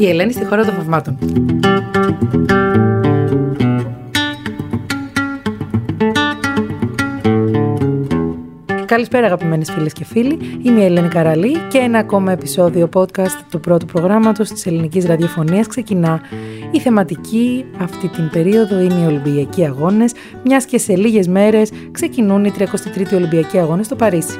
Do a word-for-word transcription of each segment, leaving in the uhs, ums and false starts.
Η Ελένη στη χώρα των θαυμάτων. Καλησπέρα αγαπημένες φίλες και φίλοι, είμαι η Ελένη Καραλή και ένα ακόμα επεισόδιο podcast του πρώτου προγράμματος της ελληνικής ραδιοφωνίας ξεκινά. Η θεματική αυτή την περίοδο είναι οι Ολυμπιακοί Αγώνες, μιας και σε λίγες μέρες ξεκινούν οι τριακοστή τρίτη Ολυμπιακοί Αγώνες στο Παρίσι.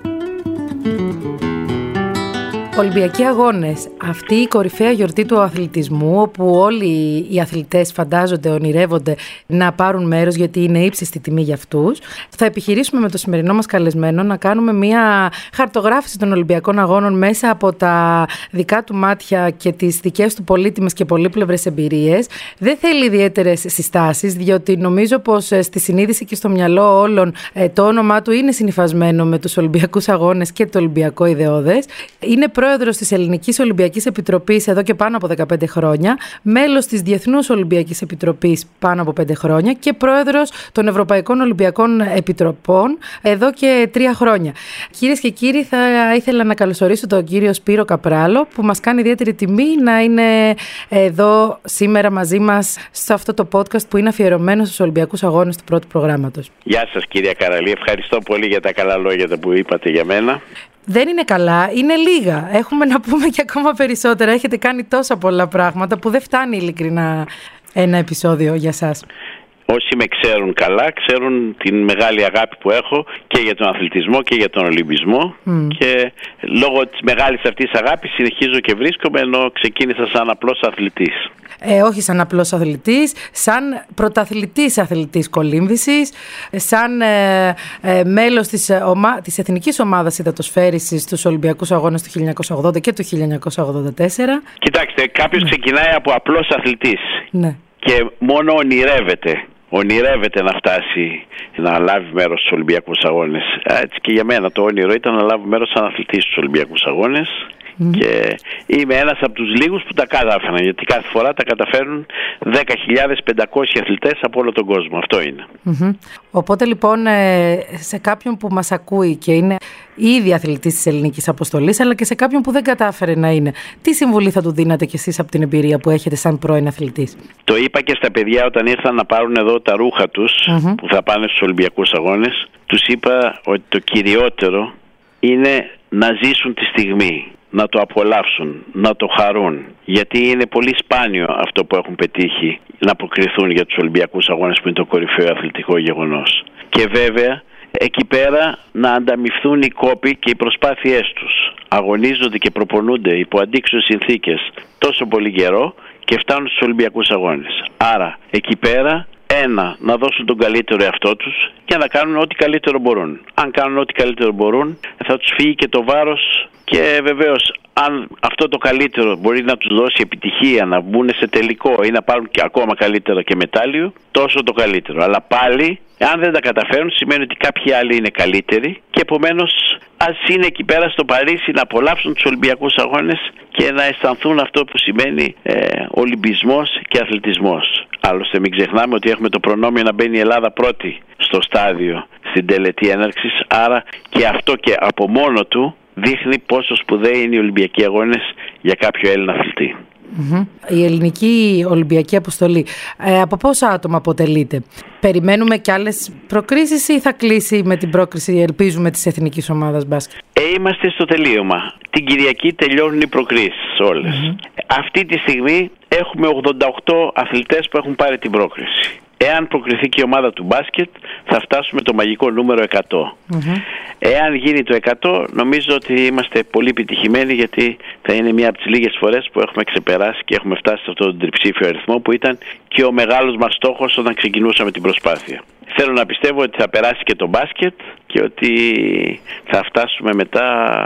Ολυμπιακοί Αγώνες, αυτή η κορυφαία γιορτή του αθλητισμού, όπου όλοι οι αθλητές φαντάζονται, ονειρεύονται να πάρουν μέρος γιατί είναι ύψιστη τιμή για αυτούς. Θα επιχειρήσουμε με το σημερινό μας καλεσμένο να κάνουμε μια χαρτογράφηση των Ολυμπιακών Αγώνων μέσα από τα δικά του μάτια και τις δικές του πολύτιμες και πολύπλευρες εμπειρίες. Δεν θέλει ιδιαίτερες συστάσεις, διότι νομίζω πως στη συνείδηση και στο μυαλό όλων το όνομά του είναι συνυφασμένο με τους Ολυμπιακούς Αγώνες και το Ολυμπιακό ιδεώδες. Είναι πρόεδρος της Ελληνικής Ολυμπιακής Επιτροπής εδώ και πάνω από δεκαπέντε χρόνια, μέλος της Διεθνούς Ολυμπιακής Επιτροπής πάνω από πέντε χρόνια και πρόεδρος των Ευρωπαϊκών Ολυμπιακών Επιτροπών εδώ και τρία χρόνια. Κυρίες και κύριοι, θα ήθελα να καλωσορίσω τον κύριο Σπύρο Καπράλο, που μας κάνει ιδιαίτερη τιμή να είναι εδώ σήμερα μαζί μας σε αυτό το podcast που είναι αφιερωμένο στους Ολυμπιακούς Αγώνες του πρώτου προγράμματος. Γεια σας κυρία Καραλή, ευχαριστώ πολύ για τα καλά λόγια που είπατε για μένα. Δεν είναι καλά, είναι λίγα. Έχουμε να πούμε και ακόμα περισσότερα. Έχετε κάνει τόσα πολλά πράγματα που δεν φτάνει ειλικρινά ένα επεισόδιο για σας. Όσοι με ξέρουν καλά, ξέρουν την μεγάλη αγάπη που έχω και για τον αθλητισμό και για τον Ολυμπισμό. Mm. Και λόγω της μεγάλης αυτής αγάπης συνεχίζω και βρίσκομαι, ενώ ξεκίνησα σαν απλός αθλητής. Ε, όχι σαν απλός αθλητής, σαν πρωταθλητής αθλητής κολύμβησης, σαν ε, ε, μέλος της, ομα... της Εθνικής Ομάδας Υδατοσφαίρισης στους Ολυμπιακούς Αγώνες του χίλια εννιακόσια ογδόντα και του χίλια εννιακόσια ογδόντα τέσσερα. Κοιτάξτε, κάποιος ναι. ξεκινάει από απλός αθλητής ναι. και μόνο ονειρεύεται. Ονειρεύεται να φτάσει να λάβει μέρος στους Ολυμπιακούς Αγώνες. Έτσι και για μένα το όνειρο ήταν να λάβω μέρος σαν αθλητής στους Ολυμπιακούς Αγώνες. Mm-hmm. Και είμαι ένας από τους λίγους που τα κατάφεραν, γιατί κάθε φορά τα καταφέρουν δέκα χιλιάδες πεντακόσιοι αθλητές από όλο τον κόσμο. Αυτό είναι. Mm-hmm. Οπότε λοιπόν σε κάποιον που μας ακούει και είναι ήδη αθλητής της ελληνικής αποστολής, αλλά και σε κάποιον που δεν κατάφερε να είναι, τι συμβουλή θα του δίνατε κι εσείς από την εμπειρία που έχετε σαν πρώην αθλητής? Το είπα και στα παιδιά όταν ήρθαν να πάρουν εδώ τα ρούχα τους mm-hmm. που θα πάνε στους Ολυμπιακούς Αγώνες. Τους είπα ότι το κυριότερο είναι να ζήσουν τη στιγμή, να το απολαύσουν, να το χαρούν. Γιατί είναι πολύ σπάνιο αυτό που έχουν πετύχει, να αποκριθούν για τους Ολυμπιακούς Αγώνες που είναι το κορυφαίο αθλητικό γεγονός. Και βέβαια εκεί πέρα να ανταμοιφθούν οι κόποι και οι προσπάθειές τους. Αγωνίζονται και προπονούνται υπό αντίξωες συνθήκες τόσο πολύ καιρό και φτάνουν στους Ολυμπιακούς Αγώνες. Άρα εκεί πέρα ένα, να δώσουν τον καλύτερο εαυτό τους και να κάνουν ό,τι καλύτερο μπορούν. Αν κάνουν ό,τι καλύτερο μπορούν, θα τους φύγει και το βάρος. Και βεβαίως, αν αυτό το καλύτερο μπορεί να τους δώσει επιτυχία, να μπουν σε τελικό ή να πάρουν και ακόμα καλύτερα και μετάλλιο, τόσο το καλύτερο. Αλλά πάλι, αν δεν τα καταφέρουν, σημαίνει ότι κάποιοι άλλοι είναι καλύτεροι και επομένως ας είναι εκεί πέρα στο Παρίσι να απολαύσουν τους Ολυμπιακούς Αγώνες και να αισθανθούν αυτό που σημαίνει ε, Ολυμπισμός και αθλητισμός. Άλλωστε μην ξεχνάμε ότι έχουμε το προνόμιο να μπαίνει η Ελλάδα πρώτη στο στάδιο στην τελετή έναρξης, άρα και αυτό και από μόνο του δείχνει πόσο σπουδαίοι είναι οι Ολυμπιακοί Αγώνες για κάποιο Έλληνα αθλητή. Mm-hmm. Η Ελληνική Ολυμπιακή Αποστολή, ε, από πόσα άτομα αποτελείται? Περιμένουμε κι άλλες προκρίσεις ή θα κλείσει με την πρόκριση, ελπίζουμε, της Εθνικής Ομάδας Μπάσκετ? Ε, είμαστε στο τελείωμα. Την Κυριακή τελειώνουν οι προκρίσεις όλες. Mm-hmm. Αυτή τη στιγμή έχουμε ογδόντα οκτώ αθλητές που έχουν πάρει την πρόκριση. Εάν προκριθεί και η ομάδα του μπάσκετ, θα φτάσουμε το μαγικό νούμερο εκατό. Mm-hmm. Εάν γίνει το εκατό, νομίζω ότι είμαστε πολύ επιτυχημένοι, γιατί θα είναι μία από τις λίγες φορές που έχουμε ξεπεράσει και έχουμε φτάσει σε αυτόν τον τριψήφιο αριθμό που ήταν και ο μεγάλος μας στόχος όταν ξεκινούσαμε την προσπάθεια. Θέλω να πιστεύω ότι θα περάσει και το μπάσκετ και ότι θα φτάσουμε μετά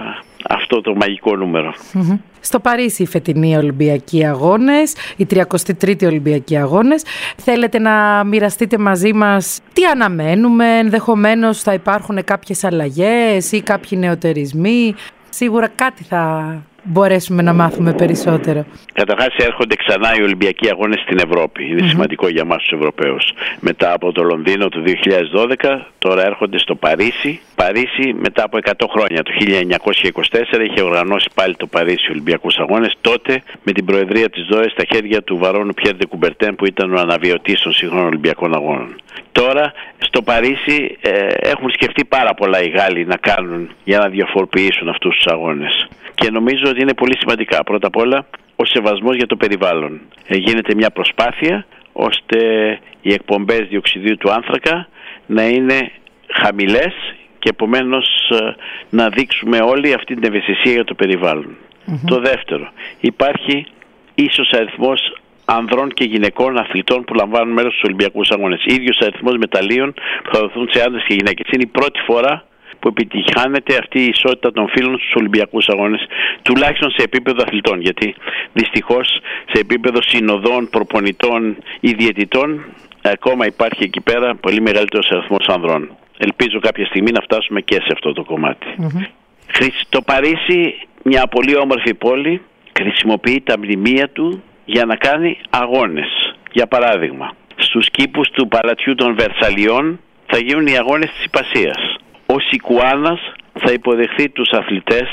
αυτό το μαγικό νούμερο. Mm-hmm. Στο Παρίσι οι φετινοί Ολυμπιακοί Αγώνες, οι τριακοστή τρίτη Ολυμπιακοί Αγώνες. Θέλετε να μοιραστείτε μαζί μας τι αναμένουμε? Ενδεχομένως θα υπάρχουν κάποιες αλλαγές ή κάποιοι νεοτερισμοί. Σίγουρα κάτι θα μπορέσουμε να μάθουμε περισσότερο? Καταρχάς έρχονται ξανά οι Ολυμπιακοί Αγώνες στην Ευρώπη. Είναι mm-hmm. σημαντικό για εμάς τους Ευρωπαίους. Μετά από το Λονδίνο το δύο χιλιάδες δώδεκα, τώρα έρχονται στο Παρίσι. Παρίσι μετά από εκατό χρόνια, το χίλια εννιακόσια είκοσι τέσσερα, είχε οργανώσει πάλι το Παρίσι Ολυμπιακούς Αγώνες. Τότε με την προεδρία της ΔΟΕ στα χέρια του Βαρόνου Πιέρ ντε Κουμπερτέν, που ήταν ο αναβιωτής των σύγχρονων Ολυμπιακών Αγώνων. Τώρα στο Παρίσι ε, έχουν σκεφτεί πάρα πολλά οι Γάλλοι να κάνουν για να διαφοροποιήσουν αυτούς τους αγώνες. Και νομίζω ότι είναι πολύ σημαντικά. Πρώτα απ' όλα ο σεβασμός για το περιβάλλον. Ε, γίνεται μια προσπάθεια ώστε οι εκπομπές διοξιδίου του άνθρακα να είναι χαμηλές και επομένως ε, να δείξουμε όλοι αυτή την ευαισθησία για το περιβάλλον. Mm-hmm. Το δεύτερο, υπάρχει ίσος αριθμός ανδρών και γυναικών αθλητών που λαμβάνουν μέρος στους Ολυμπιακούς Αγώνες. Ίδιος αριθμός μεταλλίων που θα δοθούν σε άντρες και γυναίκες. Είναι η πρώτη φορά που επιτυχάνεται αυτή η ισότητα των φύλων στους Ολυμπιακούς Αγώνες, τουλάχιστον σε επίπεδο αθλητών. Γιατί δυστυχώς σε επίπεδο συνοδών, προπονητών ή διαιτητών ακόμα υπάρχει εκεί πέρα πολύ μεγαλύτερος αριθμός ανδρών. Ελπίζω κάποια στιγμή να φτάσουμε και σε αυτό το κομμάτι. Mm-hmm. Το Παρίσι, μια πολύ όμορφη πόλη, χρησιμοποιεί τα μνημεία του για να κάνει αγώνες. Για παράδειγμα, στους κήπους του παλατιού των Βερσαλιών θα γίνουν οι αγώνες της Ιππασίας. Ο Σικουάνας θα υποδεχθεί τους αθλητές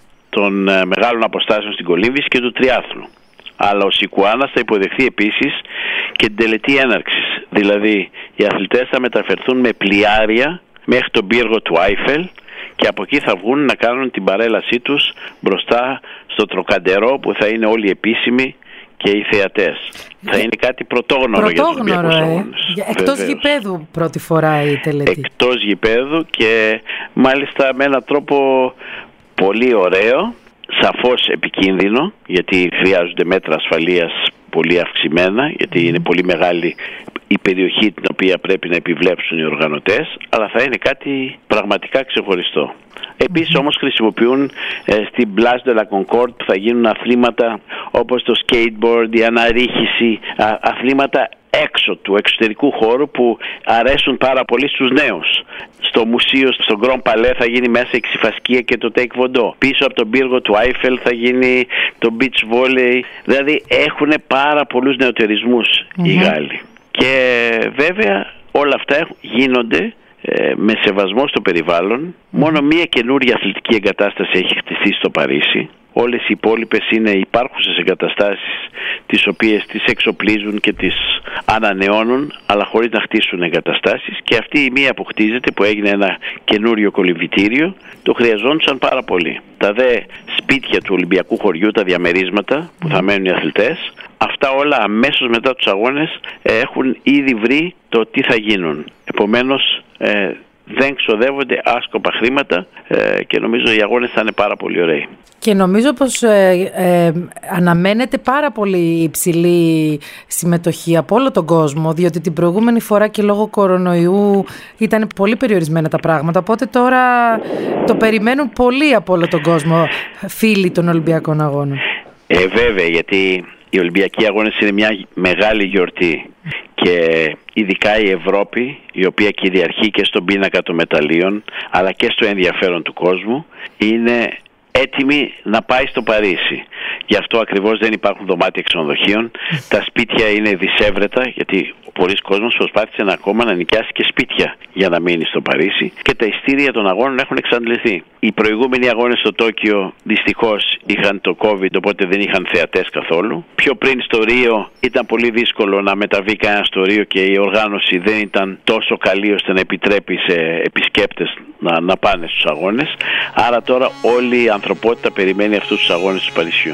των ε, μεγάλων αποστάσεων στην κολύμβηση και του τριάθλου. Αλλά ο Σικουάνας θα υποδεχθεί επίσης και την τελετή έναρξης. Δηλαδή οι αθλητές θα μεταφερθούν με πλοιάρια μέχρι τον πύργο του Άιφελ και από εκεί θα βγουν να κάνουν την παρέλασή τους μπροστά στο Τροκαντερό, που θα είναι όλοι επίσημοι και οι θεατές. Θα είναι κάτι πρωτόγνωρο, πρωτόγνωρο για τους Ολυμπιακούς ε. Αγώνες. Εκτός βεβαίως. Γηπέδου πρώτη φορά η τελετή. Εκτός γηπέδου και μάλιστα με έναν τρόπο πολύ ωραίο, σαφώς επικίνδυνο, γιατί χρειάζονται μέτρα ασφαλείας πολύ αυξημένα, γιατί είναι πολύ μεγάλη η περιοχή την οποία πρέπει να επιβλέψουν οι οργανωτές, αλλά θα είναι κάτι πραγματικά ξεχωριστό. Επίσης όμως χρησιμοποιούν ε, στην Place de la Concorde που θα γίνουν αθλήματα όπως το skateboard, η αναρρίχηση, α, αθλήματα έξω του εξωτερικού χώρου που αρέσουν πάρα πολύ στους νέους. Στο μουσείο, στο Grand Palais θα γίνει μέσα η ξηφασκία και το taekwondo. Πίσω από τον πύργο του Άιφελ θα γίνει το beach volley. Δηλαδή έχουν πάρα πολλούς νεοτερισμούς mm-hmm. οι Γάλλοι. Και βέβαια όλα αυτά γίνονται ε, με σεβασμό στο περιβάλλον. Μόνο μία καινούρια αθλητική εγκατάσταση έχει χτιστεί στο Παρίσι. Όλες οι υπόλοιπες είναι υπάρχουσες εγκαταστάσεις, τις οποίες τις εξοπλίζουν και τις ανανεώνουν, αλλά χωρίς να χτίσουν εγκαταστάσεις. Και αυτή η μία που χτίζεται, που έγινε ένα καινούριο κολυμβητήριο, το χρειαζόντουσαν πάρα πολύ. Τα δε σπίτια του Ολυμπιακού χωριού, τα διαμερίσματα που θα μένουν οι αθλητές, αυτά όλα αμέσως μετά τους αγώνες έχουν ήδη βρει το τι θα γίνουν. Επομένως ε, δεν ξοδεύονται άσκοπα χρήματα ε, και νομίζω οι αγώνες θα είναι πάρα πολύ ωραίοι. Και νομίζω πως ε, ε, αναμένεται πάρα πολύ υψηλή συμμετοχή από όλο τον κόσμο, διότι την προηγούμενη φορά και λόγω κορονοϊού ήταν πολύ περιορισμένα τα πράγματα, οπότε τώρα το περιμένουν πολύ από όλο τον κόσμο φίλοι των Ολυμπιακών Αγώνων. Ε, βέβαια, γιατί οι Ολυμπιακοί Αγώνες είναι μια μεγάλη γιορτή και ειδικά η Ευρώπη, η οποία κυριαρχεί και στον πίνακα των μεταλλίων αλλά και στο ενδιαφέρον του κόσμου, είναι έτοιμη να πάει στο Παρίσι. Γι' αυτό ακριβώς δεν υπάρχουν δωμάτια ξενοδοχείων. Τα σπίτια είναι δισεύρετα, γιατί πολλοί κόσμος προσπάθησε να ακόμα να νοικιάσει και σπίτια για να μείνει στο Παρίσι, και τα ειστήρια των αγώνων έχουν εξαντληθεί. Οι προηγούμενοι αγώνες στο Τόκιο δυστυχώς είχαν το COVID, οπότε δεν είχαν θεατές καθόλου. Πιο πριν στο Ρίο ήταν πολύ δύσκολο να μεταβεί κανένα στο Ρίο και η οργάνωση δεν ήταν τόσο καλή ώστε να επιτρέπει σε επισκέπτες να, να πάνε στους αγώνες. Άρα τώρα όλη η ανθρωπότητα περιμένει αυτούς τους αγώνες του Παρισιού.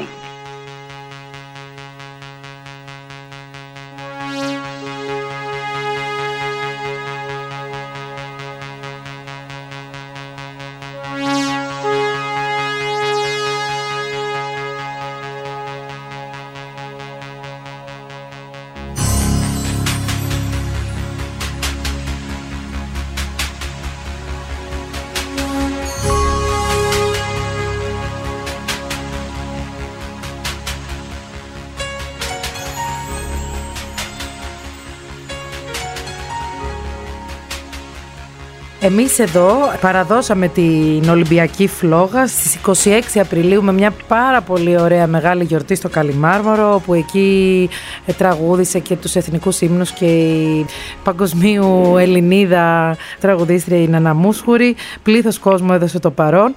Εμείς εδώ παραδώσαμε την Ολυμπιακή Φλόγα στις είκοσι έξι Απριλίου με μια πάρα πολύ ωραία μεγάλη γιορτή στο Καλιμάρμαρο, όπου εκεί τραγούδισε και τους εθνικούς ύμνους και η παγκοσμίου Ελληνίδα τραγουδίστρια η Νανά Μούσχουρη. Πλήθος κόσμου έδωσε το παρόν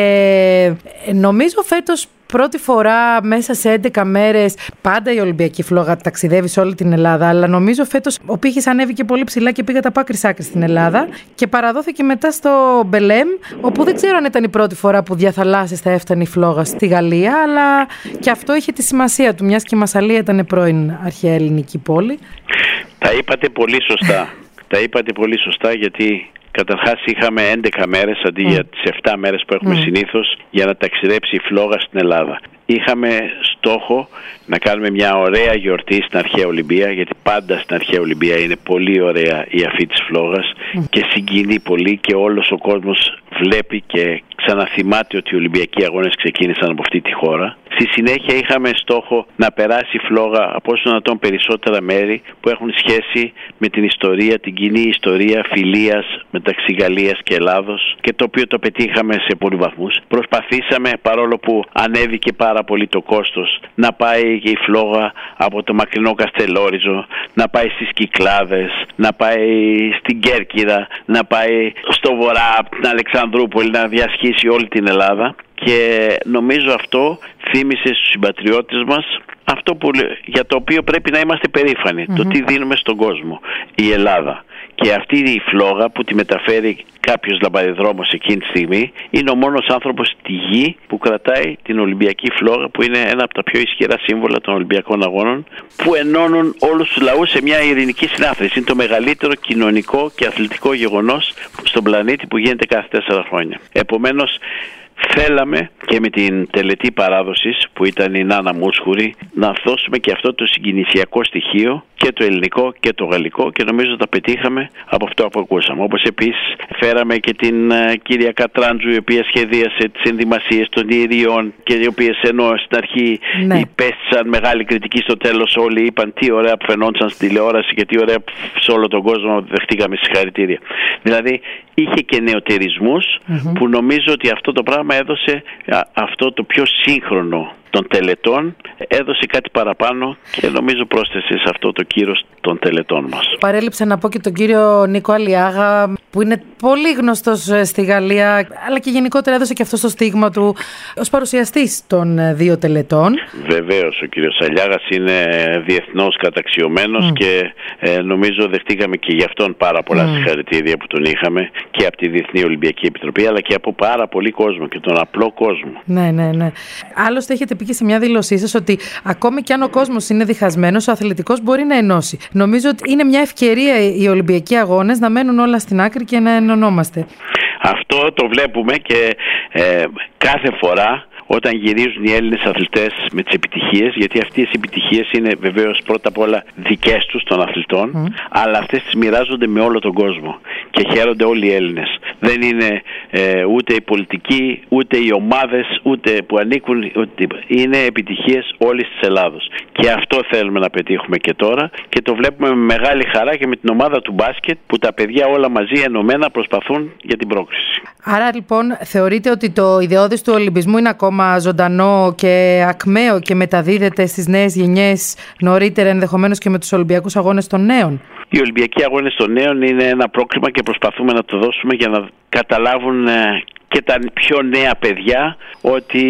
και νομίζω φέτος πρώτη φορά μέσα σε έντεκα μέρες, πάντα η Ολυμπιακή Φλόγα ταξιδεύει σε όλη την Ελλάδα, αλλά νομίζω φέτος ο πύχης ανέβηκε πολύ ψηλά και πήγα τα άκρης άκρη στην Ελλάδα και παραδόθηκε μετά στο Μπελέμ, όπου δεν ξέρω αν ήταν η πρώτη φορά που διαθαλάσσης θα έφτανε η Φλόγα στη Γαλλία, αλλά και αυτό είχε τη σημασία του, μιας και η Μασσαλία ήταν πρώην αρχαία ελληνική πόλη. Τα είπατε πολύ σωστά. Τα είπατε πολύ σωστά, γιατί καταρχάς είχαμε έντεκα μέρες αντί mm. για τις επτά μέρες που έχουμε mm. συνήθως για να ταξιδέψει η Φλόγα στην Ελλάδα. Είχαμε στόχο να κάνουμε μια ωραία γιορτή στην Αρχαία Ολυμπία, γιατί πάντα στην Αρχαία Ολυμπία είναι πολύ ωραία η αφή της Φλόγας mm. και συγκινεί πολύ και όλος ο κόσμος βλέπει και ξαναθυμάται ότι οι Ολυμπιακοί Αγώνες ξεκίνησαν από αυτή τη χώρα. Στη συνέχεια είχαμε στόχο να περάσει η Φλόγα από όσο δυνατόν περισσότερα μέρη που έχουν σχέση με την ιστορία, την κοινή ιστορία φιλίας μεταξύ Γαλλίας και Ελλάδος, και το οποίο το πετύχαμε σε πολλούς βαθμούς. Προσπαθήσαμε, παρόλο που ανέβηκε πάρα πολύ το κόστος, να πάει και η Φλόγα από το μακρινό Καστελόριζο, να πάει στις Κυκλάδες, να πάει στην Κέρκυρα, να πάει στο βορρά από την Αλεξανδρούπολη, να διασχίσει όλη την Ελλάδα. Και νομίζω αυτό θύμισε στους συμπατριώτες μας αυτό που, για το οποίο πρέπει να είμαστε περήφανοι, mm-hmm. το τι δίνουμε στον κόσμο, η Ελλάδα. Και αυτή η Φλόγα που τη μεταφέρει κάποιος λαμπαδιδρόμος εκείνη τη στιγμή είναι ο μόνος άνθρωπος στη γη που κρατάει την Ολυμπιακή Φλόγα, που είναι ένα από τα πιο ισχυρά σύμβολα των Ολυμπιακών Αγώνων, που ενώνουν όλους τους λαούς σε μια ειρηνική συνάθρηση. Είναι το μεγαλύτερο κοινωνικό και αθλητικό γεγονός στον πλανήτη που γίνεται κάθε τέσσερα χρόνια. Επομένως, θέλαμε και με την τελετή παράδοσης που ήταν η Νάνα Μούσχουρη να δώσουμε και αυτό το συγκινησιακό στοιχείο, και το ελληνικό και το γαλλικό, και νομίζω τα πετύχαμε από αυτό που ακούσαμε. Όπως επίσης φέραμε και την uh, κυρία Κατράντζου, η οποία σχεδίασε τις ενδυμασίες των ιεριών και οι οποίες ενώ στην αρχή ναι. υπέστησαν μεγάλη κριτική, στο τέλος όλοι είπαν τι ωραία που φαινόντουσαν στην τηλεόραση και τι ωραία που σε όλο τον κόσμο δεχτήκαμε συγχαρητήρια. Δηλαδή είχε και νεοτερισμούς mm-hmm. που νομίζω ότι αυτό το πράγμα έδωσε α, αυτό το πιο σύγχρονο των τελετών, έδωσε κάτι παραπάνω και νομίζω πρόσθεσε σε αυτό το κύρος των τελετών μας. Παρέλειψα να πω και τον κύριο Νίκο Αλιάγα, που είναι πολύ γνωστός στη Γαλλία, αλλά και γενικότερα έδωσε και αυτό το στίγμα του ως παρουσιαστής των δύο τελετών. Βεβαίως, ο κύριος Αλιάγας είναι διεθνώς καταξιωμένος mm. και ε, νομίζω δεχτήκαμε και γι' αυτόν πάρα πολλά mm. συγχαρητήρια που τον είχαμε και από τη Διεθνή Ολυμπιακή Επιτροπή, αλλά και από πάρα πολύ κόσμο και τον απλό κόσμο. Ναι, ναι, ναι. Άλλωστε έχετε πει και σε μια δήλωσή σας ότι ακόμη και αν ο κόσμος είναι διχασμένος, ο αθλητικός μπορεί να ενώσει. Νομίζω ότι είναι μια ευκαιρία οι Ολυμπιακοί Αγώνες να μένουν όλα στην άκρη και να ενωνόμαστε. Αυτό το βλέπουμε και ε, κάθε φορά όταν γυρίζουν οι Έλληνες αθλητές με τις επιτυχίες, γιατί αυτές οι επιτυχίες είναι βεβαίως πρώτα απ' όλα δικές τους των αθλητών, mm. αλλά αυτές τις μοιράζονται με όλο τον κόσμο και χαίρονται όλοι οι Έλληνες. Δεν είναι ε, ούτε οι πολιτικοί, ούτε οι ομάδες, ούτε που ανήκουν, ούτε, είναι επιτυχίες όλης της Ελλάδος. Και αυτό θέλουμε να πετύχουμε και τώρα και το βλέπουμε με μεγάλη χαρά και με την ομάδα του μπάσκετ, που τα παιδιά όλα μαζί ενωμένα προσπαθούν για την πρόκριση. Άρα λοιπόν θεωρείτε ότι το ιδεώδες του Ολυμπισμού είναι ακόμα ζωντανό και ακμαίο και μεταδίδεται στις νέες γενιές νωρίτερα, ενδεχομένως και με τους Ολυμπιακούς Αγώνες των Νέων? Οι Ολυμπιακοί Αγώνες των Νέων είναι ένα πρόκλημα και προσπαθούμε να το δώσουμε για να καταλάβουν και τα πιο νέα παιδιά ότι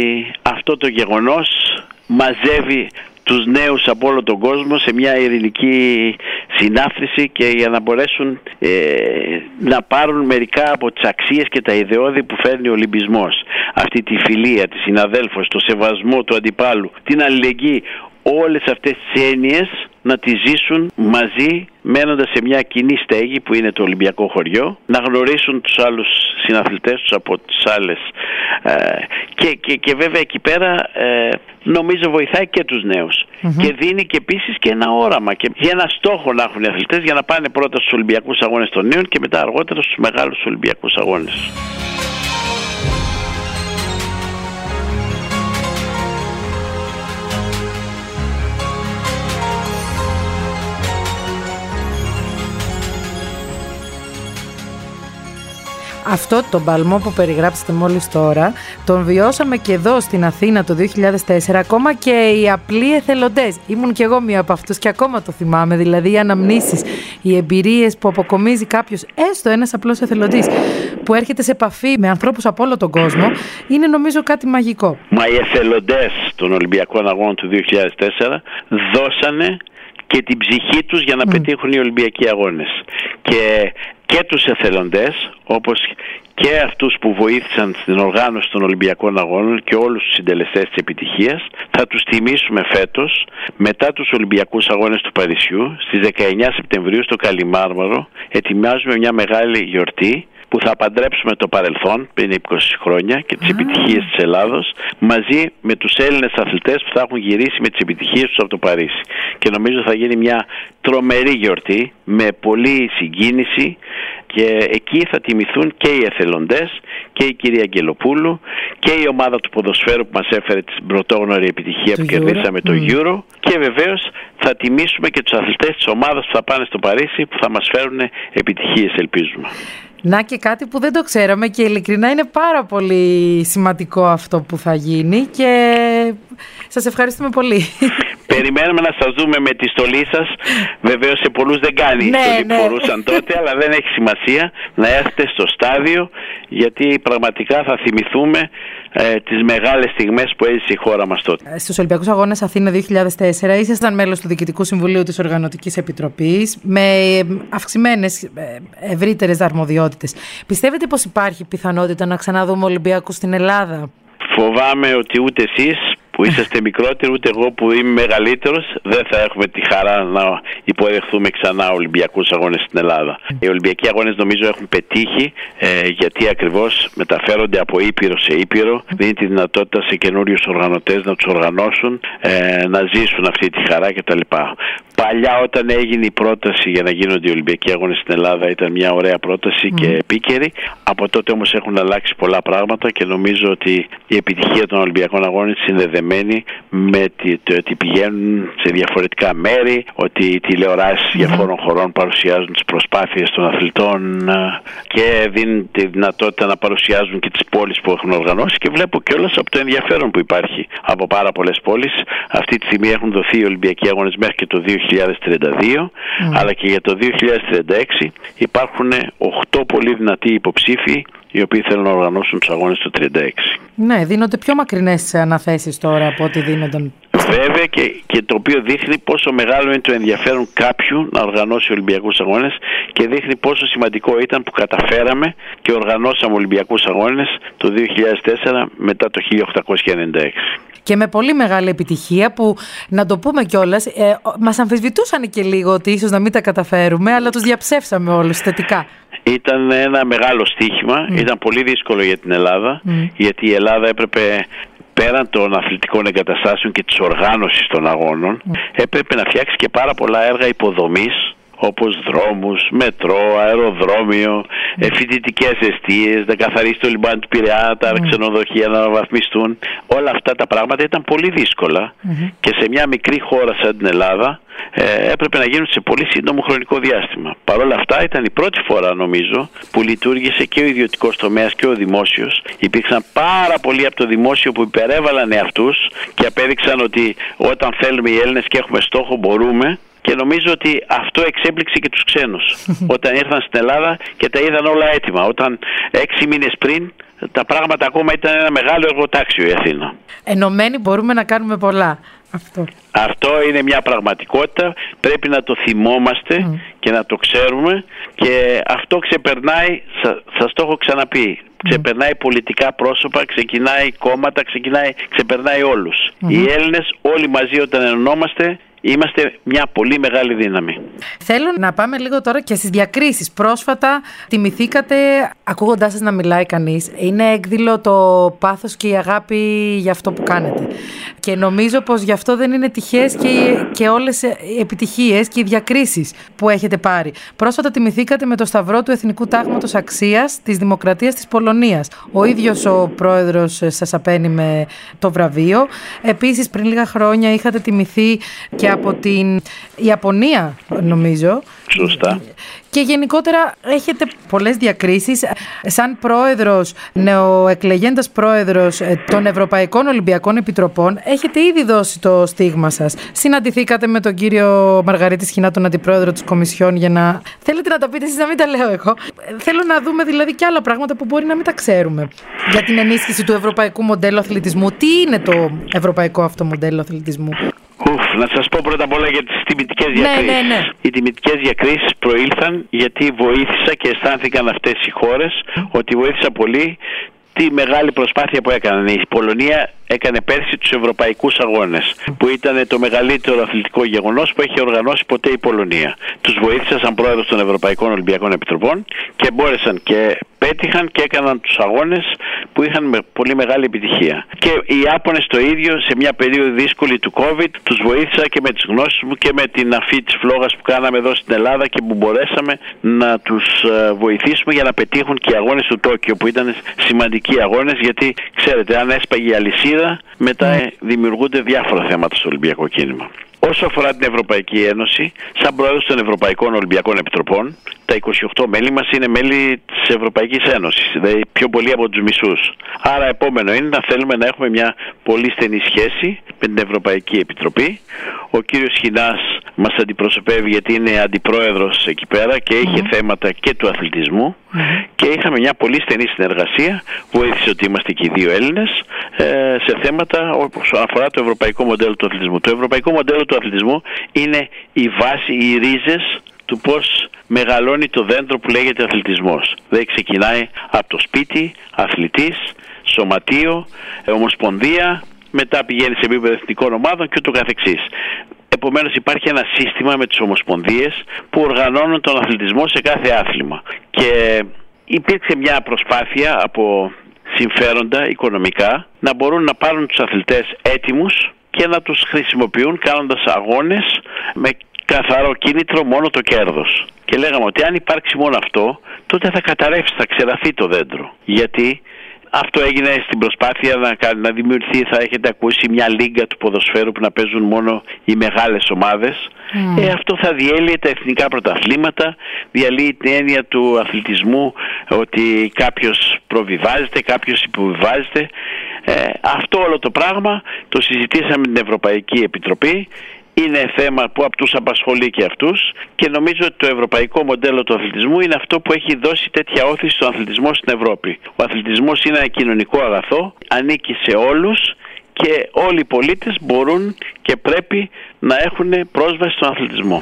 αυτό το γεγονός μαζεύει τους νέους από όλο τον κόσμο σε μια ειρηνική συνάθρηση και για να μπορέσουν ε, να πάρουν μερικά από τις αξίες και τα ιδεώδη που φέρνει ο Ολυμπισμός. Αυτή τη φιλία, τη συναδέλφωση, το σεβασμό του αντιπάλου, την αλληλεγγύη, όλες αυτές τις έννοιες να τις ζήσουν μαζί, μένοντας σε μια κοινή στέγη που είναι το Ολυμπιακό χωριό, να γνωρίσουν τους άλλους συναθλητές τους από τις άλλες ε, και, και, και βέβαια εκεί πέρα ε, νομίζω βοηθάει και τους νέους mm-hmm. και δίνει και επίσης και ένα όραμα και για ένα στόχο να έχουν οι αθλητές για να πάνε πρώτα στους Ολυμπιακούς Αγώνες των Νέων και μετά αργότερα στους μεγάλους Ολυμπιακούς Αγώνες. Αυτό τον παλμό που περιγράψατε μόλις τώρα, τον βιώσαμε και εδώ στην Αθήνα το δύο χιλιάδες τέσσερα, ακόμα και οι απλοί εθελοντές. Ήμουν κι εγώ μία από αυτούς και ακόμα το θυμάμαι, δηλαδή οι αναμνήσεις, οι εμπειρίες που αποκομίζει κάποιος, έστω ένας απλός εθελοντής, που έρχεται σε επαφή με ανθρώπους από όλο τον κόσμο, είναι νομίζω κάτι μαγικό. Μα οι εθελοντές των Ολυμπιακών Αγώνων του δύο χιλιάδες τέσσερα δώσανε και την ψυχή τους για να mm. πετύχουν οι Ολυμπιακοί Αγώνες. Και, και τους εθελοντές, όπως και αυτούς που βοήθησαν στην οργάνωση των Ολυμπιακών Αγώνων και όλους τους συντελεστές της επιτυχίας, θα τους τιμήσουμε φέτος μετά τους Ολυμπιακούς Αγώνες του Παρισιού στις δεκαεννιά Σεπτεμβρίου στο Καλιμάρμαρο. Ετοιμάζουμε μια μεγάλη γιορτή που θα παντρέψουμε το παρελθόν πριν είκοσι χρόνια και τις ah. επιτυχίες της Ελλάδος μαζί με τους Έλληνες αθλητές που θα έχουν γυρίσει με τις επιτυχίες τους από το Παρίσι. Και νομίζω θα γίνει μια τρομερή γιορτή με πολλή συγκίνηση και εκεί θα τιμηθούν και οι εθελοντές και η κυρία Αγγελοπούλου και η ομάδα του ποδοσφαίρου που μας έφερε την πρωτόγνωρη επιτυχία το που Euro. κερδίσαμε το mm. Euro, και βεβαίως θα τιμήσουμε και τους αθλητές της ομάδας που θα πάνε στο Παρίσι που θα μας φέρουν επιτυχίες, ελπίζουμε. Να και κάτι που δεν το ξέραμε και ειλικρινά είναι πάρα πολύ σημαντικό αυτό που θα γίνει και σας ευχαριστούμε πολύ. Περιμένουμε να σας δούμε με τη στολή σας. Βεβαίως σε πολλούς δεν κάνει η ναι, στολή ναι. που φορούσαν τότε, αλλά δεν έχει σημασία να έρθετε στο στάδιο, γιατί πραγματικά θα θυμηθούμε ε, τις μεγάλες στιγμές που έζησε η χώρα μας τότε. Στους Ολυμπιακούς Αγώνες Αθήνα δύο χιλιάδες τέσσερα ήσασταν μέλος του Διοικητικού Συμβουλίου της Οργανωτικής Επιτροπής με αυξημένες ευρύτερες αρμοδιότητες. Πιστεύετε πως υπάρχει πιθανότητα να ξαναδούμε Ολυμπιακούς στην Ελλάδα? Φοβάμαι ότι ούτε εσείς που είσαστε μικρότεροι, ούτε εγώ που είμαι μεγαλύτερος, δεν θα έχουμε τη χαρά να υποδεχθούμε ξανά Ολυμπιακούς Αγώνες στην Ελλάδα. Οι Ολυμπιακοί Αγώνες νομίζω έχουν πετύχει, ε, γιατί ακριβώς μεταφέρονται από ήπειρο σε ήπειρο, δίνει τη δυνατότητα σε καινούριους οργανωτές να τους οργανώσουν, ε, να ζήσουν αυτή τη χαρά κτλ. Παλιά όταν έγινε η πρόταση για να γίνονται οι Ολυμπιακοί Αγώνες στην Ελλάδα ήταν μια ωραία πρόταση mm. και επίκαιρη. Από τότε όμως έχουν αλλάξει πολλά πράγματα και νομίζω ότι η επιτυχία των Ολυμπιακών Αγώνων είναι συνδεδεμένη με το ότι πηγαίνουν σε διαφορετικά μέρη, ότι οι τηλεοράσεις mm. διαφόρων χωρών παρουσιάζουν τις προσπάθειες των αθλητών και δίνουν τη δυνατότητα να παρουσιάζουν και τις πόλεις που έχουν οργανώσει, και βλέπω κιόλας από το ενδιαφέρον που υπάρχει από πάρα πολλές πόλεις. Αυτή τη στιγμή έχουν δοθεί οι Ολυμπιακοί Αγώνες μέχρι και το δύο χιλιάδες τριάντα δύο, mm. αλλά και για το δύο χιλιάδες τριάντα έξι υπάρχουν οκτώ πολύ δυνατοί υποψήφοι οι οποίοι θέλουν να οργανώσουν τους αγώνες του τριάντα έξι. Ναι, δίνονται πιο μακρινές αναθέσεις τώρα από ό,τι δίνονταν. Βέβαια, και, και το οποίο δείχνει πόσο μεγάλο είναι το ενδιαφέρον κάποιου να οργανώσει Ολυμπιακούς Αγώνες και δείχνει πόσο σημαντικό ήταν που καταφέραμε και οργανώσαμε Ολυμπιακούς Αγώνες το δύο χιλιάδες τέσσερα μετά το χίλια οκτακόσια ενενήντα έξι. Και με πολύ μεγάλη επιτυχία που, να το πούμε κιόλας, ε, μας αμφισβητούσαν και λίγο ότι ίσως να μην τα καταφέρουμε, αλλά τους διαψεύσαμε όλους θετικά. Ήταν ένα μεγάλο στοίχημα, mm. ήταν πολύ δύσκολο για την Ελλάδα, mm. γιατί η Ελλάδα έπρεπε, πέραν των αθλητικών εγκαταστάσεων και της οργάνωσης των αγώνων, mm. έπρεπε να φτιάξει και πάρα πολλά έργα υποδομής, όπως δρόμους, μετρό, αεροδρόμιο, mm. φοιτητικές εστίες, να καθαρίσει το λιμάνι του Πειραιά, τα mm. ξενοδοχεία να αναβαθμιστούν. Όλα αυτά τα πράγματα ήταν πολύ δύσκολα mm-hmm. και σε μια μικρή χώρα σαν την Ελλάδα ε, έπρεπε να γίνουν σε πολύ σύντομο χρονικό διάστημα. Παρ' όλα αυτά ήταν η πρώτη φορά, νομίζω, που λειτουργήσε και ο ιδιωτικός τομέας και ο δημόσιος. Υπήρξαν πάρα πολλοί από το δημόσιο που υπερέβαλαν εαυτούς και απέδειξαν ότι όταν θέλουμε οι Έλληνες και έχουμε στόχο μπορούμε. Και νομίζω ότι αυτό εξέπληξε και τους ξένους όταν ήρθαν στην Ελλάδα και τα είδαν όλα έτοιμα. Όταν έξι μήνες πριν τα πράγματα ακόμα ήταν ένα μεγάλο εργοτάξιο η Αθήνα. Ενωμένοι μπορούμε να κάνουμε πολλά. Αυτό. Αυτό είναι μια πραγματικότητα. Πρέπει να το θυμόμαστε mm. και να το ξέρουμε. Και αυτό ξεπερνάει, σα, σας το έχω ξαναπεί, mm. ξεπερνάει πολιτικά πρόσωπα, ξεκινάει κόμματα, ξεκινάει, ξεπερνάει όλους. Mm-hmm. Οι Έλληνες όλοι μαζί όταν ενωνόμαστε, είμαστε μια πολύ μεγάλη δύναμη. Θέλω να πάμε λίγο τώρα και στις διακρίσεις. Πρόσφατα τιμηθήκατε, ακούγοντάς σας να μιλάει κανείς, είναι έκδηλο το πάθος και η αγάπη για αυτό που κάνετε. Και νομίζω πως γι' αυτό δεν είναι τυχαίες και, και όλες οι επιτυχίες και οι διακρίσεις που έχετε πάρει. Πρόσφατα τιμηθήκατε με το Σταυρό του Εθνικού Τάγματος Αξίας της Δημοκρατίας της Πολωνίας. Ο ίδιος ο πρόεδρος σας απένει με το βραβείο. Επίσης, πριν λίγα χρόνια είχατε τιμηθεί και και από την Ιαπωνία, νομίζω. Σωστά. Και γενικότερα έχετε πολλές διακρίσεις. Σαν πρόεδρος, νεοεκλεγέντας πρόεδρος των Ευρωπαϊκών Ολυμπιακών Επιτροπών, έχετε ήδη δώσει το στίγμα σας. Συναντηθήκατε με τον κύριο Μαργαρίτη Σχοινά, τον αντιπρόεδρο της Κομισιόν, για να... Θέλετε να τα πείτε εσείς, να μην τα λέω εγώ. Θέλω να δούμε δηλαδή και άλλα πράγματα που μπορεί να μην τα ξέρουμε. Για την ενίσχυση του ευρωπαϊκού μοντέλου αθλητισμού. Τι είναι το ευρωπαϊκό αυτό μοντέλο αθλητισμού? Ουφ, να σας πω πρώτα απ' όλα για τις τιμητικές διακρίσεις. Ναι, ναι, ναι. Οι τιμητικές διακρίσεις προήλθαν γιατί βοήθησα και αισθάνθηκαν αυτές οι χώρες ότι βοήθησα πολύ τη μεγάλη προσπάθεια που έκαναν. Η Πολωνία έκανε πέρσι τους Ευρωπαϊκούς Αγώνες, που ήταν το μεγαλύτερο αθλητικό γεγονός που έχει οργανώσει ποτέ η Πολωνία. Τους βοήθησα σαν πρόεδρος των Ευρωπαϊκών Ολυμπιακών Επιτροπών και μπόρεσαν και πέτυχαν και έκαναν τους αγώνες που είχαν με πολύ μεγάλη επιτυχία. Και οι Ιάπωνες το ίδιο, σε μια περίοδο δύσκολη του COVID, τους βοήθησα και με τις γνώσεις μου και με την αφή της φλόγας που κάναμε εδώ στην Ελλάδα και που μπορέσαμε να τους βοηθήσουμε για να πετύχουν και οι αγώνες του Τόκιο, που ήταν σημαντικοί αγώνες, γιατί ξέρετε, αν έσπαγε η αλυσίδα, μετά mm. δημιουργούνται διάφορα θέματα στο Ολυμπιακό κίνημα. Όσο αφορά την Ευρωπαϊκή Ένωση, σαν πρόεδρος των Ευρωπαϊκών Ολυμπιακών Επιτροπών, τα είκοσι οκτώ μέλη μας είναι μέλη της Ευρωπαϊκής Ένωσης, δηλαδή πιο πολλοί από τους μισούς. Άρα επόμενο είναι να θέλουμε να έχουμε μια πολύ στενή σχέση με την Ευρωπαϊκή Επιτροπή. Ο κύριος Σχοινάς μας αντιπροσωπεύει γιατί είναι αντιπρόεδρος εκεί πέρα και είχε mm. θέματα και του αθλητισμού mm. και είχαμε μια πολύ στενή συνεργασία. Βοήθησε ότι είμαστε και οι δύο Έλληνες ε, σε θέματα όσον αφορά το ευρωπαϊκό μοντέλο του αθλητισμού. Το ευρωπαϊκό μοντέλο του αθλητισμού είναι η βάση, οι ρίζες του πώς μεγαλώνει το δέντρο που λέγεται αθλητισμός. Δεν ξεκινάει από το σπίτι, αθλητής, σωματείο, ομοσπονδία, μετά πηγαίνει σε επίπεδο εθνικών ομάδων και ούτω καθεξής. Επομένως υπάρχει ένα σύστημα με τις ομοσπονδίες που οργανώνουν τον αθλητισμό σε κάθε άθλημα. Και υπήρξε μια προσπάθεια από συμφέροντα οικονομικά να μπορούν να πάρουν τους αθλητές έτοιμους και να τους χρησιμοποιούν κάνοντας αγώνες με καθαρό κίνητρο μόνο το κέρδος. Και λέγαμε ότι αν υπάρξει μόνο αυτό, τότε θα καταρρεύσει, θα ξεραθεί το δέντρο. Γιατί αυτό έγινε στην προσπάθεια να, να δημιουργηθεί, θα έχετε ακούσει, μια λίγκα του ποδοσφαίρου που να παίζουν μόνο οι μεγάλες ομάδες. Mm. Ε, αυτό θα διέλυε τα εθνικά πρωταθλήματα, διαλύει την έννοια του αθλητισμού, ότι κάποιος προβιβάζεται, κάποιος υποβιβάζεται. Ε, αυτό όλο το πράγμα το συζητήσαμε με την Ευρωπαϊκή Επιτροπή. Είναι θέμα που τους απασχολεί και αυτούς και νομίζω ότι το ευρωπαϊκό μοντέλο του αθλητισμού είναι αυτό που έχει δώσει τέτοια όθηση στον αθλητισμό στην Ευρώπη. Ο αθλητισμός είναι ένα κοινωνικό αγαθό, ανήκει σε όλους και όλοι οι πολίτες μπορούν και πρέπει να έχουν πρόσβαση στον αθλητισμό.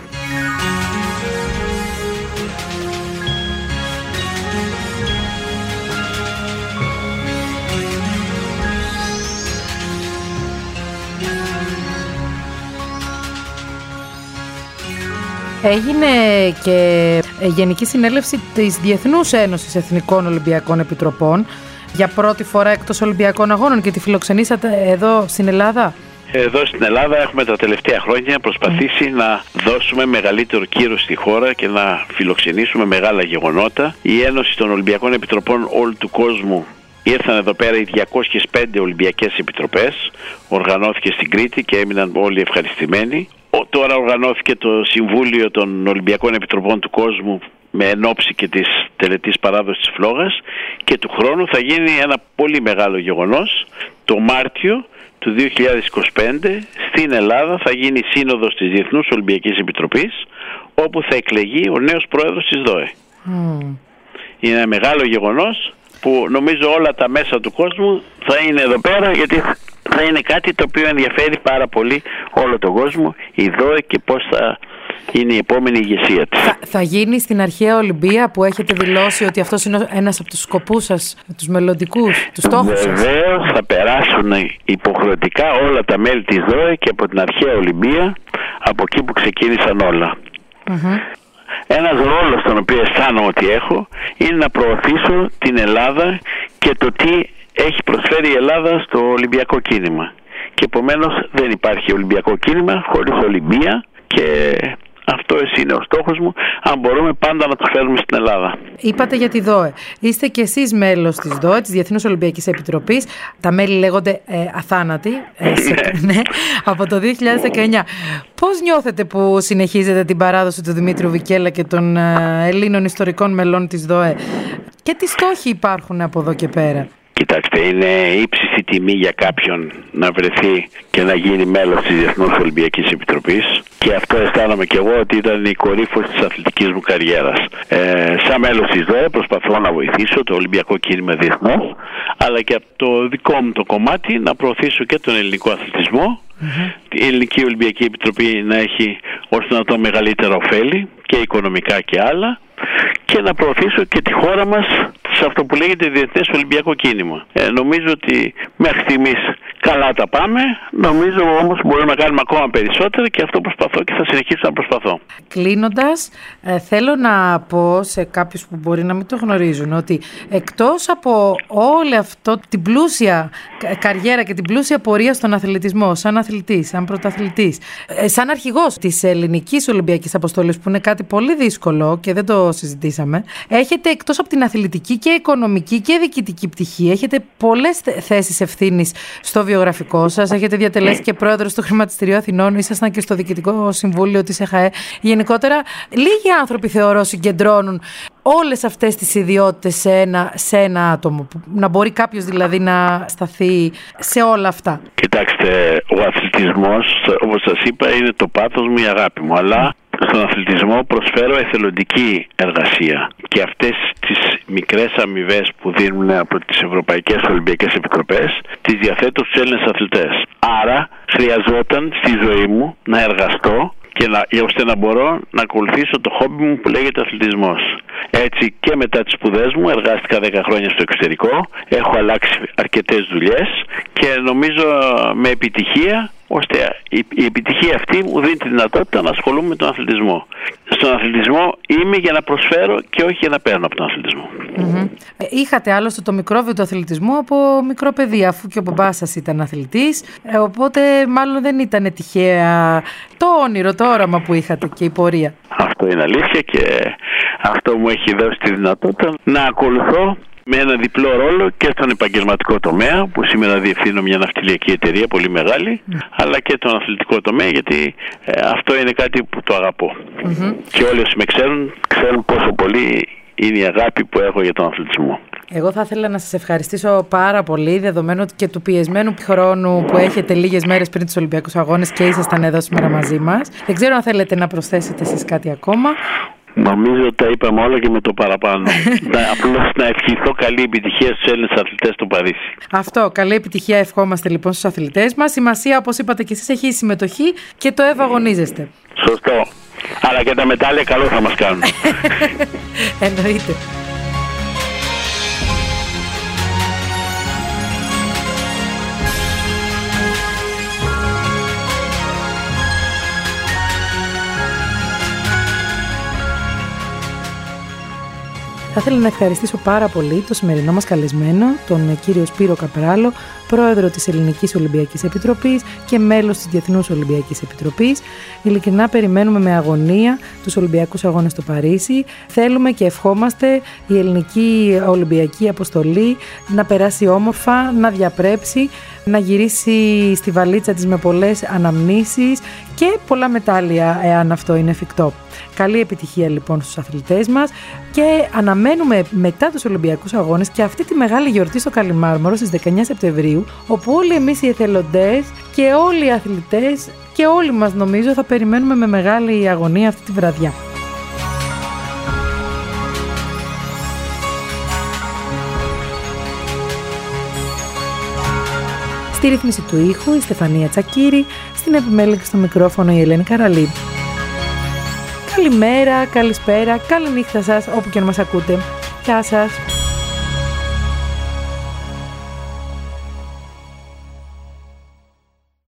Έγινε και Γενική Συνέλευση της Διεθνούς Ένωσης Εθνικών Ολυμπιακών Επιτροπών για πρώτη φορά εκτός Ολυμπιακών Αγώνων και τη φιλοξενήσατε εδώ στην Ελλάδα. Εδώ στην Ελλάδα έχουμε τα τελευταία χρόνια προσπαθήσει mm. να δώσουμε μεγαλύτερο κύρος στη χώρα και να φιλοξενήσουμε μεγάλα γεγονότα. Η Ένωση των Ολυμπιακών Επιτροπών όλου του κόσμου ήρθαν εδώ πέρα οι διακόσιες πέντε Ολυμπιακές Επιτροπές, οργανώθηκε στην Κρήτη και έμειναν όλοι ευχαριστημένοι. Τώρα οργανώθηκε το Συμβούλιο των Ολυμπιακών Επιτροπών του κόσμου με ενόψει και της τελετής παράδοσης της φλόγας και του χρόνου θα γίνει ένα πολύ μεγάλο γεγονός. Το Μάρτιο του δύο χιλιάδες είκοσι πέντε στην Ελλάδα θα γίνει σύνοδος της Διεθνούς Ολυμπιακής Επιτροπής, όπου θα εκλεγεί ο νέος πρόεδρος της ΔΟΕ. Mm. Είναι ένα μεγάλο γεγονός που νομίζω όλα τα μέσα του κόσμου θα είναι εδώ πέρα, γιατί θα είναι κάτι το οποίο ενδιαφέρει πάρα πολύ όλο τον κόσμο, η ΔΟΕ και πώς θα είναι η επόμενη ηγεσία της. Θα, θα γίνει στην αρχαία Ολυμπία που έχετε δηλώσει ότι αυτός είναι ένας από τους σκοπούς σας, τους μελλοντικούς, τους στόχους σας. Βεβαίως θα περάσουν υποχρεωτικά όλα τα μέλη της ΔΟΕ και από την αρχαία Ολυμπία, από εκεί που ξεκίνησαν όλα. Mm-hmm. Ένας ρόλος τον οποίο αισθάνομαι ότι έχω είναι να προωθήσω την Ελλάδα και το τι έχει προσφέρει η Ελλάδα στο Ολυμπιακό κίνημα. Και επομένως δεν υπάρχει Ολυμπιακό κίνημα χωρίς Ολυμπία και Αυτό είναι ο στόχος μου, αν μπορούμε πάντα να το φέρουμε στην Ελλάδα. Είπατε για τη ΔΟΕ. Είστε κι εσείς μέλος της ΔΟΕ, της Διεθνούς Ολυμπιακής Επιτροπής. Τα μέλη λέγονται ε, αθάνατοι, ε, σε, ναι, από το δύο χιλιάδες δεκαεννιά. Πώς νιώθετε που συνεχίζετε την παράδοση του Δημήτριου Βικέλα και των ε, Ελλήνων ιστορικών μελών της ΔΟΕ, και τι στόχοι υπάρχουν από εδώ και πέρα? Κοιτάξτε, είναι ύψιστη τιμή για κάποιον να βρεθεί και να γίνει μέλος της Διεθνούς Ολυμπιακής Επιτροπής, και αυτό αισθάνομαι και εγώ ότι ήταν η κορύφωση της αθλητικής μου καριέρας. Ε, σαν μέλος της ΔΟΕ προσπαθώ να βοηθήσω το Ολυμπιακό κίνημα διεθνώς, αλλά και από το δικό μου το κομμάτι να προωθήσω και τον ελληνικό αθλητισμό, mm-hmm. η Ελληνική Ολυμπιακή Επιτροπή να έχει ώστε να το μεγαλύτερο ωφέλη και οικονομικά και άλλα, και να προωθήσω και τη χώρα μας σε αυτό που λέγεται Διεθνές Ολυμπιακό Κίνημα. Ε, νομίζω ότι μέχρι στιγμής καλά τα πάμε. Νομίζω όμως μπορούμε να κάνουμε ακόμα περισσότερα, και αυτό προσπαθώ και θα συνεχίσω να προσπαθώ. Κλείνοντας, ε, θέλω να πω σε κάποιους που μπορεί να μην το γνωρίζουν ότι εκτός από όλη αυτό την πλούσια καριέρα και την πλούσια πορεία στον αθλητισμό, σαν αθλητής, σαν πρωταθλητής, ε, σαν αρχηγός της Ελληνικής Ολυμπιακής Αποστολής, που είναι κάτι πολύ δύσκολο και δεν το συζητήσαμε, έχετε εκτός από την αθλητική και οικονομική και διοικητική πτυχή, έχετε πολλές θέσεις ευθύνης στο βιογραφικό σας. Έχετε διατελέσει και πρόεδρος του Χρηματιστηρίου Αθηνών, ήσασταν και στο Διοικητικό Συμβούλιο της ΕΧΑΕ. Γενικότερα, λίγοι άνθρωποι θεωρώ συγκεντρώνουν όλες αυτές τις ιδιότητες σε ένα, σε ένα άτομο. Να μπορεί κάποιος δηλαδή να σταθεί σε όλα αυτά. Κοιτάξτε, ο αθλητισμός, όπως σας είπα, είναι το πάθος μου, η αγάπη μου. Αλλά στον αθλητισμό προσφέρω εθελοντική εργασία, και αυτές τις μικρές αμοιβές που δίνουν από τις Ευρωπαϊκές Ολυμπιακές Επιτροπές τις διαθέτω στους Έλληνες αθλητές. Άρα χρειαζόταν στη ζωή μου να εργαστώ και να, ώστε να μπορώ να ακολουθήσω το χόμπι μου που λέγεται αθλητισμός. Έτσι και μετά τις σπουδές μου εργάστηκα δέκα χρόνια στο εξωτερικό, έχω αλλάξει αρκετές δουλειές και νομίζω με επιτυχία, ώστε η, η επιτυχία αυτή μου δίνει τη δυνατότητα να ασχολούμαι με τον αθλητισμό. Στον αθλητισμό είμαι για να προσφέρω και όχι για να παίρνω από τον αθλητισμό. Mm-hmm. Είχατε άλλωστε το μικρόβιο του αθλητισμού από μικρό παιδί, αφού και ο μπαμπάς σας ήταν αθλητής, ε, οπότε μάλλον δεν ήταν τυχαία το όνειρο, το όραμα που είχατε και η πορεία. Αυτό είναι αλήθεια, και αυτό μου έχει δώσει τη δυνατότητα να ακολουθώ με ένα διπλό ρόλο και στον επαγγελματικό τομέα, που σήμερα διευθύνω μια ναυτιλιακή εταιρεία πολύ μεγάλη, mm. αλλά και τον αθλητικό τομέα, γιατί ε, αυτό είναι κάτι που το αγαπώ. Mm-hmm. Και όλοι όσοι με ξέρουν, ξέρουν πόσο πολύ είναι η αγάπη που έχω για τον αθλητισμό. Εγώ θα ήθελα να σας ευχαριστήσω πάρα πολύ, δεδομένου και του πιεσμένου χρόνου που έχετε λίγες μέρες πριν τους Ολυμπιακούς Αγώνες και ήσασταν εδώ σήμερα μαζί μας. Δεν ξέρω αν θέλετε να προσθέσετε εσείς κάτι ακόμα. Νομίζω ότι τα είπαμε όλα και με το παραπάνω. Απλώς να ευχηθώ καλή επιτυχία στους Έλληνες αθλητές στο Παρίσι. Αυτό, καλή επιτυχία ευχόμαστε λοιπόν στους αθλητές μας. Σημασία, όπως είπατε και εσείς, έχει η συμμετοχή και το ευαγωνίζεστε. Σωστό. Αλλά και τα μετάλλια καλό θα μας κάνουν. Εννοείται. Θα ήθελα να ευχαριστήσω πάρα πολύ το σημερινό μας καλεσμένο, τον κύριο Σπύρο Καπράλο, πρόεδρο της Ελληνικής Ολυμπιακής Επιτροπής και μέλος της Διεθνούς Ολυμπιακής Επιτροπής. Ειλικρινά περιμένουμε με αγωνία τους Ολυμπιακούς Αγώνες στο Παρίσι. Θέλουμε και ευχόμαστε η Ελληνική Ολυμπιακή Αποστολή να περάσει όμορφα, να διαπρέψει, να γυρίσει στη βαλίτσα της με πολλές αναμνήσεις και πολλά μετάλλια, εάν αυτό είναι εφικτό. Καλή επιτυχία λοιπόν στους αθλητές μας, και αναμένουμε μετά τους Ολυμπιακούς Αγώνες και αυτή τη μεγάλη γιορτή στο Καλιμάρμαρο στις δεκαεννιά Σεπτεμβρίου, όπου όλοι εμείς οι εθελοντές και όλοι οι αθλητές και όλοι μας νομίζω θα περιμένουμε με μεγάλη αγωνία αυτή τη βραδιά. Στη ρύθμιση του ήχου η Στεφανία Τσακύρη, στην επιμέλεια στο μικρόφωνο η Ελένη Καραλή. Καλημέρα, καλησπέρα, καλή νύχτα σας όπου και αν μας ακούτε. Γεια σας.